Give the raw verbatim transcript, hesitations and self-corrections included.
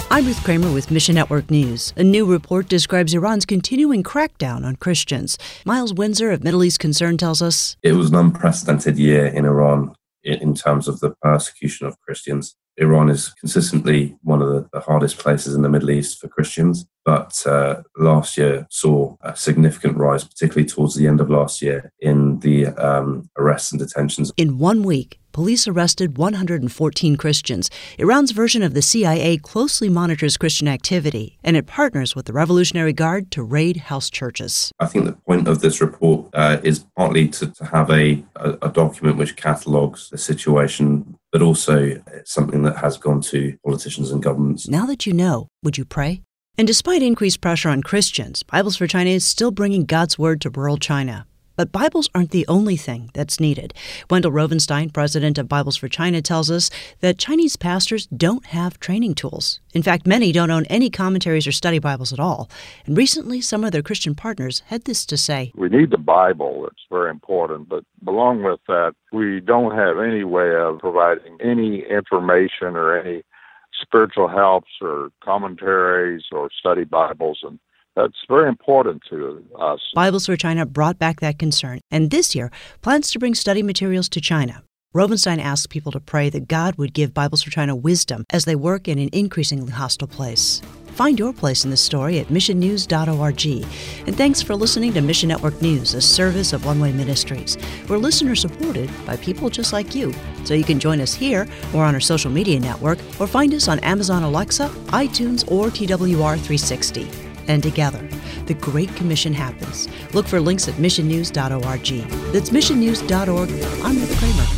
I'm Ruth Kramer with Mission Network News. A new report describes Iran's continuing crackdown on Christians. Miles Windsor of Middle East Concern tells us it was an unprecedented year in Iran in terms of the persecution of Christians. Iran is consistently one of the, the hardest places in the Middle East for Christians, but uh, last year saw a significant rise, particularly towards the end of last year, in the um, arrests and detentions. In one week, police arrested one hundred fourteen Christians. Iran's version of the C I A closely monitors Christian activity, and it partners with the Revolutionary Guard to raid house churches. I think the point of this report uh, is partly to, to have a, a, a document which catalogues the situation, but also something that has gone to politicians and governments. Now that you know, would you pray? And despite increased pressure on Christians, Bibles for China is still bringing God's Word to rural China. But Bibles aren't the only thing that's needed. Wendell Rovenstein, president of Bibles for China, tells us that Chinese pastors don't have training tools. In fact, many don't own any commentaries or study Bibles at all. And recently, some of their Christian partners had this to say. We need the Bible. It's very important. But along with that, we don't have any way of providing any information or any spiritual helps or commentaries or study Bibles. And that's very important to us. Bibles for China brought back that concern, and this year plans to bring study materials to China. Rovenstein asks people to pray that God would give Bibles for China wisdom as they work in an increasingly hostile place. Find your place in this story at mission news dot org. And thanks for listening to Mission Network News, a service of One Way Ministries. We're listener-supported by people just like you. So you can join us here or on our social media network, or find us on Amazon Alexa, iTunes, or T W R three sixty. And together, the Great Commission happens. Look for links at mission news dot org. That's mission news dot org. I'm Ruth Kramer.